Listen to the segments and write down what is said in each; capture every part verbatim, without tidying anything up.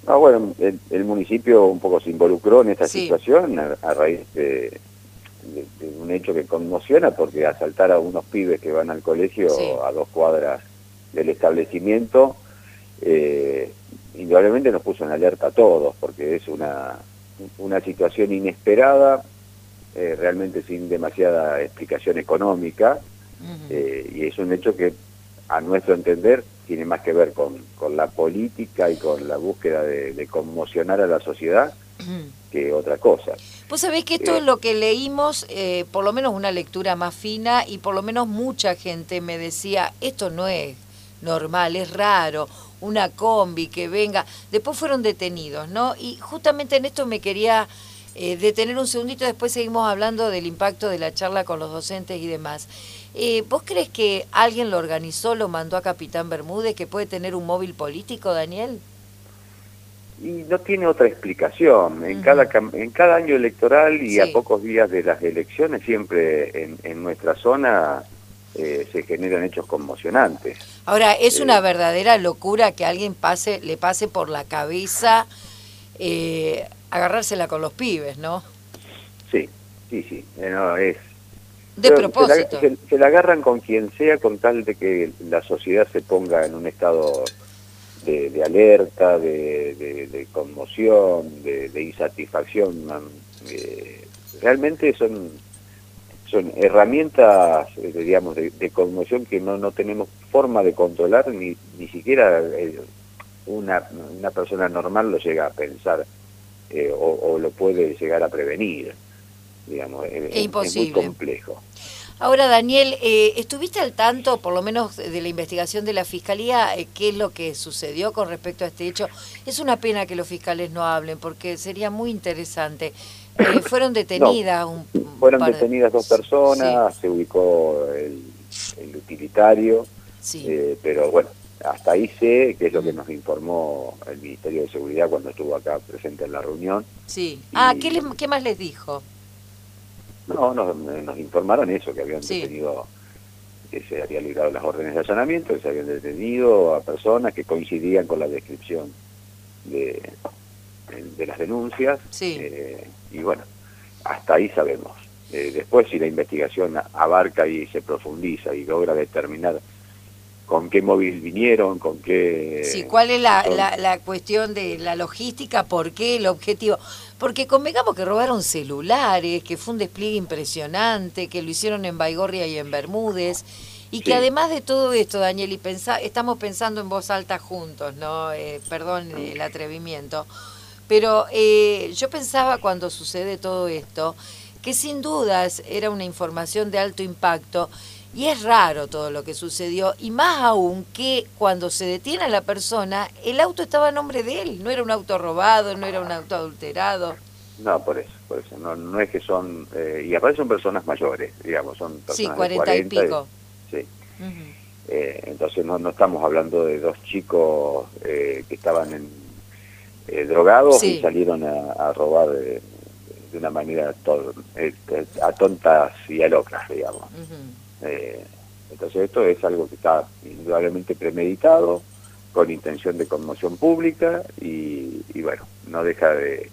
Ah, bueno, el, el municipio un poco se involucró en esta Sí. situación a, a raíz de, de, de un hecho que conmociona, porque asaltar a unos pibes que van al Sí. colegio a dos cuadras del establecimiento, eh, indudablemente nos puso en alerta a todos, porque es una, una situación inesperada, eh, realmente sin demasiada explicación económica, Uh-huh. eh, y es un hecho que, a nuestro entender, tiene más que ver con, con la política y con la búsqueda de, de conmocionar a la sociedad que otra cosa. Vos sabés que esto es Eh, lo que leímos, eh, por lo menos una lectura más fina, y por lo menos mucha gente me decía, esto no es normal, es raro, una combi que venga. Después fueron detenidos, ¿no? Y justamente en esto me quería eh, detener un segundito, después seguimos hablando del impacto de la charla con los docentes y demás. Eh, ¿Vos crees que alguien lo organizó, lo mandó a Capitán Bermúdez, que puede tener un móvil político, Daniel? y no tiene otra explicación. En, Uh-huh. cada, cam- en cada año electoral y a Sí. pocos días de las elecciones, siempre en, en nuestra zona eh, se generan hechos conmocionantes. Ahora, es una Eh, verdadera locura que alguien pase, le pase por la cabeza eh, agarrársela con los pibes, ¿no? sí, sí, sí, eh, no, es... De Pero se la, propósito. se, se la agarran con quien sea con tal de que la sociedad se ponga en un estado de, de alerta, de, de, de conmoción, de, de insatisfacción. Eh, realmente son, son herramientas, eh, digamos, de, de conmoción que no, no tenemos forma de controlar, ni, ni siquiera eh, una, una persona normal lo llega a pensar eh, o, o lo puede llegar a prevenir. Digamos, es, Es es muy imposible. complejo. Ahora, Daniel, eh, ¿estuviste al tanto, por lo menos de la investigación de la Fiscalía, eh, qué es lo que sucedió con respecto a este hecho? Es una pena que los fiscales no hablen, porque sería muy interesante. Eh, fueron No, detenidas un, un fueron par de... detenidas dos Sí, personas, se ubicó el, el utilitario, sí. eh, pero bueno, hasta ahí sé que es lo que Mm, nos informó el Ministerio de Seguridad cuando estuvo acá presente en la reunión. sí. Ah, ¿qué, le, Y ¿qué más les dijo? no, nos, nos informaron eso, que habían Sí. detenido, que se habían librado las órdenes de allanamiento, que se habían detenido a personas que coincidían con la descripción de, de las denuncias, Sí. eh, y bueno, hasta ahí sabemos. Eh, después, si la investigación abarca y se profundiza y logra determinar con qué móvil vinieron, con Sí, qué... ¿cuál es si la, son... la, la cuestión de la logística? ¿Por qué el objetivo? Porque convengamos que robaron celulares, que fue un despliegue impresionante, que lo hicieron en Baigorria y en Bermúdez, y que Sí, además de todo esto, Daniel, y pensa, estamos pensando en voz alta juntos, ¿no? Eh, perdón el atrevimiento, pero eh, yo pensaba cuando sucede todo esto, que sin dudas era una información de alto impacto, y es raro todo lo que sucedió, y más aún que cuando se detiene a la persona, el auto estaba a nombre de él, no era un auto robado, no era un auto adulterado. no, por eso, por eso. No, no es que son... Eh, y aparte son personas mayores, digamos, son Sí, personas de cuarenta y cuarenta, y, pico. sí. Uh-huh. Eh, entonces no, no estamos hablando de dos chicos eh, que estaban en, eh, drogados y Sí. salieron a, a robar de, de una manera to, eh, a tontas y a locas, digamos. Uh-huh. Eh, entonces esto es algo que está indudablemente premeditado, con intención de conmoción pública y, y bueno, no deja de,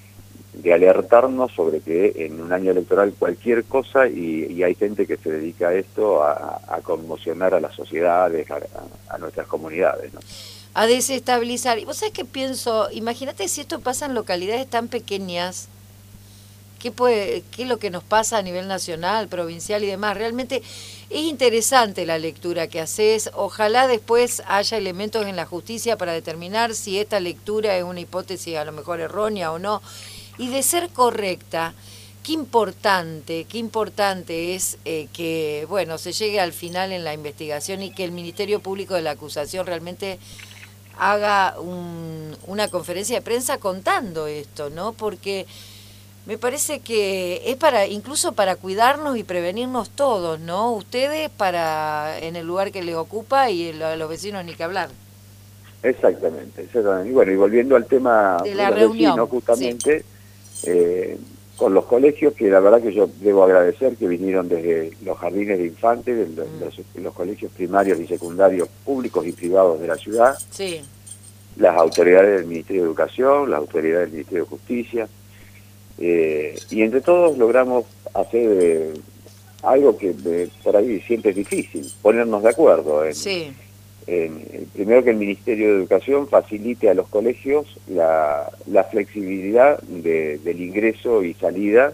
de alertarnos sobre que en un año electoral cualquier cosa y, y hay gente que se dedica a esto, a, a conmocionar a las sociedades, a, a, a nuestras comunidades, ¿no? A desestabilizar. Y vos sabés qué pienso, imagínate si esto pasa en localidades tan pequeñas, ¿qué, puede, ¿qué es lo que nos pasa a nivel nacional, provincial y demás? Realmente es interesante la lectura que haces. Ojalá después haya elementos en la justicia para determinar si esta lectura es una hipótesis a lo mejor errónea o no. Y de ser correcta, qué importante, qué importante es eh, que, bueno, se llegue al final en la investigación y que el Ministerio Público de la Acusación realmente haga un, una conferencia de prensa contando esto, ¿no? Porque me parece que es para, incluso para cuidarnos y prevenirnos todos, ¿no? Ustedes para en el lugar que les ocupa y el, a los vecinos ni que hablar. Exactamente, exactamente. Y bueno, y volviendo al tema De de la los vecinos, reunión, sí. justamente, eh, con los colegios, que la verdad que yo debo agradecer, que vinieron desde los jardines de infantes, de los, Mm. los, los colegios primarios y secundarios públicos y privados de la ciudad, Sí. las autoridades del Ministerio de Educación, las autoridades del Ministerio de Justicia, eh, y entre todos logramos hacer eh, algo que eh, por ahí siempre es difícil, ponernos de acuerdo en, Sí. en, en, primero que el Ministerio de Educación facilite a los colegios la, la flexibilidad de, del ingreso y salida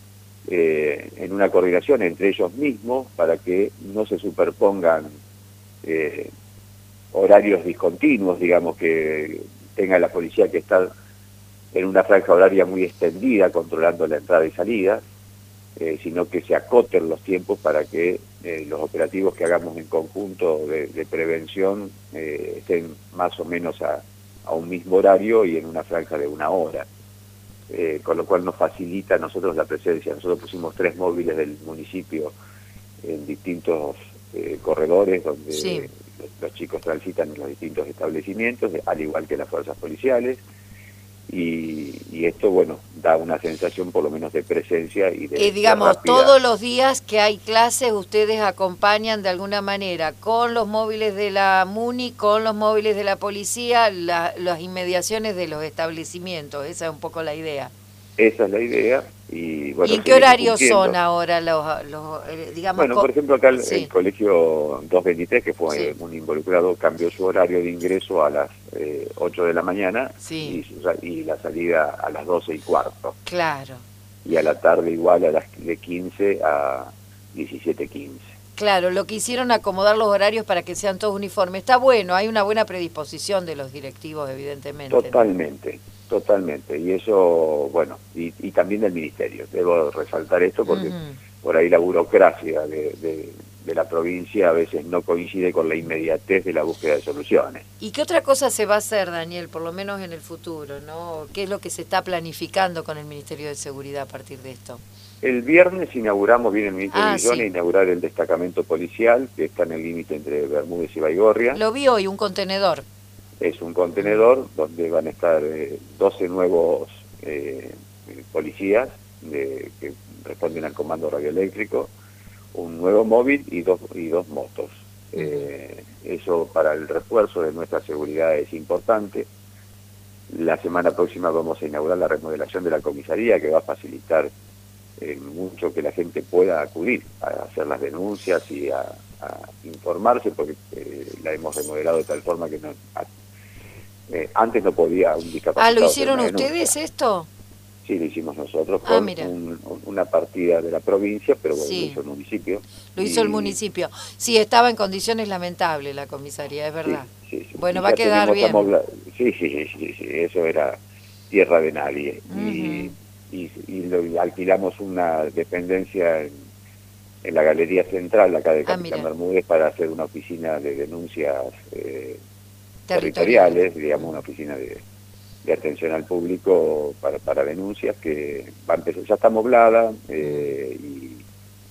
eh, en una coordinación entre ellos mismos para que no se superpongan eh, horarios discontinuos, digamos, que tenga la policía que estar en una franja horaria muy extendida controlando la entrada y salida, eh, sino que se acoten los tiempos para que eh, los operativos que hagamos en conjunto de, de prevención eh, estén más o menos a, a un mismo horario y en una franja de una hora, eh, con lo cual nos facilita a nosotros la presencia. Nosotros pusimos tres móviles del municipio en distintos eh, corredores donde sí. los, los chicos transitan en los distintos establecimientos, al igual que las fuerzas policiales. Y, y esto, bueno, da una sensación por lo menos de presencia y de eh, digamos, de rápida. Todos los días que hay clases, ustedes acompañan de alguna manera con los móviles de la MUNI, con los móviles de la policía, la, las inmediaciones de los establecimientos. Esa es un poco la idea. Esa es la idea. ¿Y, bueno, ¿Y en qué horarios son ahora los, los eh, digamos? Bueno, por ejemplo, acá el, sí. el colegio doscientos veintitrés, que fue sí. un involucrado, cambió su horario de ingreso a las eh, ocho de la mañana sí. y, su, y la salida a las doce y cuarto. Claro. Y a la tarde igual a las de quince a diecisiete quince. Claro, lo que hicieron acomodar los horarios para que sean todos uniformes. Está bueno, hay una buena predisposición de los directivos, evidentemente. Totalmente. Totalmente, y eso, bueno, y, y también del Ministerio. Debo resaltar esto porque uh-huh. por ahí la burocracia de, de, de la provincia a veces no coincide con la inmediatez de la búsqueda de soluciones. ¿Y qué otra cosa se va a hacer, Daniel, por lo menos en el futuro, ¿no? ¿Qué es lo que se está planificando con el Ministerio de Seguridad a partir de esto? El viernes inauguramos, viene el ministro ah, Millón, sí. a inaugurar el destacamento policial, que está en el límite entre Bermúdez y Baigorria. Lo vi hoy, un contenedor. Es un contenedor donde van a estar eh, doce nuevos eh, policías de, que responden al comando radioeléctrico, un nuevo móvil y dos, y dos motos. Eh, eso para el refuerzo de nuestra seguridad es importante. La semana próxima vamos a inaugurar la remodelación de la comisaría, que va a facilitar eh, mucho que la gente pueda acudir a hacer las denuncias y a, a informarse, porque eh, la hemos remodelado de tal forma que no... A, Eh, antes no podía un discapacitado. Ah, ¿lo hicieron ustedes esto? Sí, lo hicimos nosotros ah, con un, una partida de la provincia, pero bueno, sí. lo hizo el municipio. Lo hizo y... el municipio. Sí, estaba en condiciones lamentables la comisaría, es verdad. Sí, sí, sí. Bueno, y va a quedar bien. Amobla... Sí, sí, sí, sí, sí, eso era tierra de nadie. Uh-huh. y, y, y lo, alquilamos una dependencia en, en la Galería Central, acá de Capitán ah, Bermúdez, para hacer una oficina de denuncias eh, territoriales, digamos, una oficina de, de atención al público para, para denuncias que va a empezar, ya está amoblada eh, y,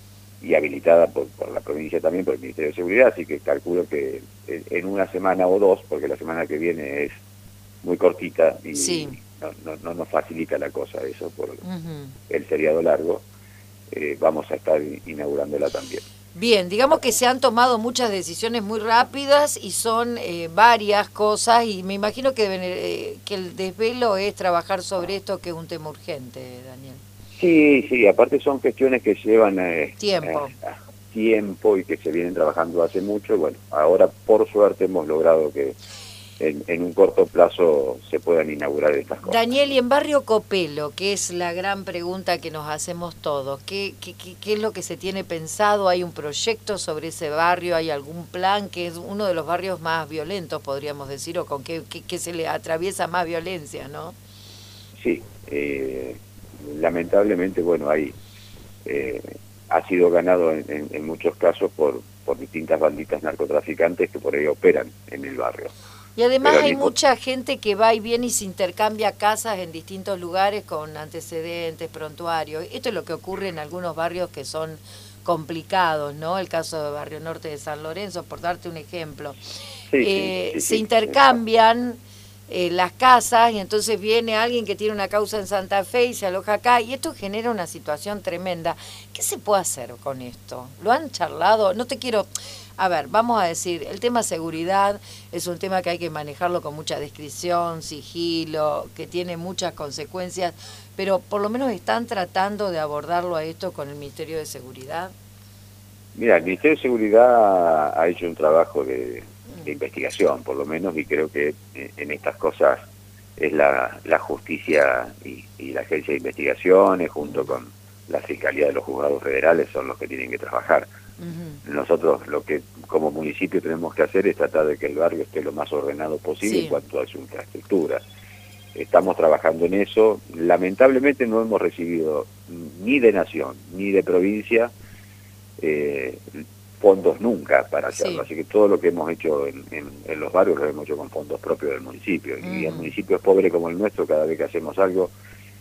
y habilitada por, por la provincia también, por el Ministerio de Seguridad, así que calculo que en, en una semana o dos, porque la semana que viene es muy cortita y sí. no, no, no nos facilita la cosa eso por uh-huh. el feriado largo, eh, vamos a estar inaugurándola también. Bien, digamos que se han tomado muchas decisiones muy rápidas y son eh, varias cosas y me imagino que, deben, eh, que el desvelo es trabajar sobre esto, que es un tema urgente, Daniel. Sí, sí, aparte son cuestiones que llevan eh, tiempo. Eh, tiempo y que se vienen trabajando hace mucho. Bueno, ahora por suerte hemos logrado que en, en un corto plazo se puedan inaugurar estas cosas. Daniel, y en Barrio Copelo, que es la gran pregunta que nos hacemos todos, ¿qué, qué, qué, qué es lo que se tiene pensado? ¿Hay un proyecto sobre ese barrio? ¿Hay algún plan? Que es uno de los barrios más violentos, podríamos decir, o con que, que, que se le atraviesa más violencia, ¿no? Sí, eh, lamentablemente, bueno, hay, eh, ha sido ganado en, en, en muchos casos por, por distintas banditas narcotraficantes que por ahí operan en el barrio. Y además hay mismo... mucha gente que va y viene y se intercambia casas en distintos lugares con antecedentes, prontuarios. Esto es lo que ocurre en algunos barrios que son complicados, ¿no? El caso del Barrio Norte de San Lorenzo, por darte un ejemplo. Sí, eh, sí, sí, se sí, intercambian eh, las casas, y entonces viene alguien que tiene una causa en Santa Fe y se aloja acá, y esto genera una situación tremenda. ¿Qué se puede hacer con esto? ¿Lo han charlado? No te quiero... A ver, vamos a decir, el tema seguridad es un tema que hay que manejarlo con mucha discreción, sigilo, que tiene muchas consecuencias, pero por lo menos están tratando de abordarlo a esto con el Ministerio de Seguridad. Mira, el Ministerio de Seguridad ha hecho un trabajo de, de investigación, por lo menos, y creo que en estas cosas es la, la justicia y, y la agencia de investigaciones, junto con la Fiscalía de los Juzgados Federales, son los que tienen que trabajar. Uh-huh. Nosotros lo que como municipio tenemos que hacer es tratar de que el barrio esté lo más ordenado posible, sí, en cuanto a su infraestructura. Estamos trabajando en eso. Lamentablemente no hemos recibido ni de nación ni de provincia eh, fondos nunca para hacerlo, sí. Así que todo lo que hemos hecho en, en, en los barrios lo hemos hecho con fondos propios del municipio. Uh-huh. Y el municipio es pobre como el nuestro, cada vez que hacemos algo,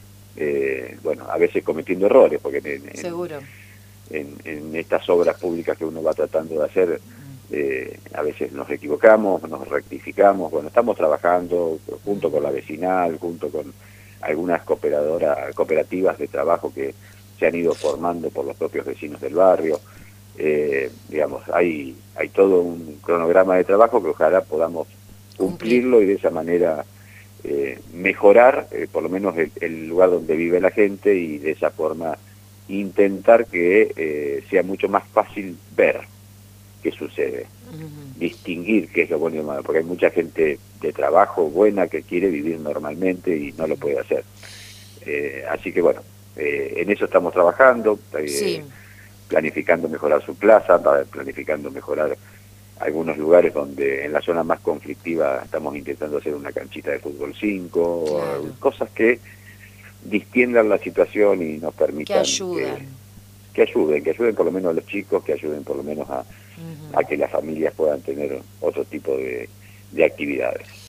eh, bueno, a veces cometiendo errores, porque en, seguro En, en estas obras públicas que uno va tratando de hacer, eh, a veces nos equivocamos, nos rectificamos. Bueno, estamos trabajando junto con la vecinal, junto con algunas cooperadoras, cooperativas de trabajo que se han ido formando por los propios vecinos del barrio. Eh, digamos, hay, hay todo un cronograma de trabajo que ojalá podamos cumplirlo y de esa manera eh, mejorar eh, por lo menos el, el lugar donde vive la gente, y de esa forma intentar que eh, sea mucho más fácil ver qué sucede, uh-huh. Distinguir qué es lo bueno y lo malo, porque hay mucha gente de trabajo buena que quiere vivir normalmente y no lo puede hacer. Eh, así que bueno, eh, en eso estamos trabajando, eh, sí. planificando mejorar su plaza, planificando mejorar algunos lugares donde en la zona más conflictiva estamos intentando hacer una canchita de fútbol cinco, claro. Cosas que distiendan la situación y nos permitan que ayuden. Que, que ayuden, que ayuden por lo menos a los chicos, que ayuden por lo menos a, uh-huh. a que las familias puedan tener otro tipo de, de actividades.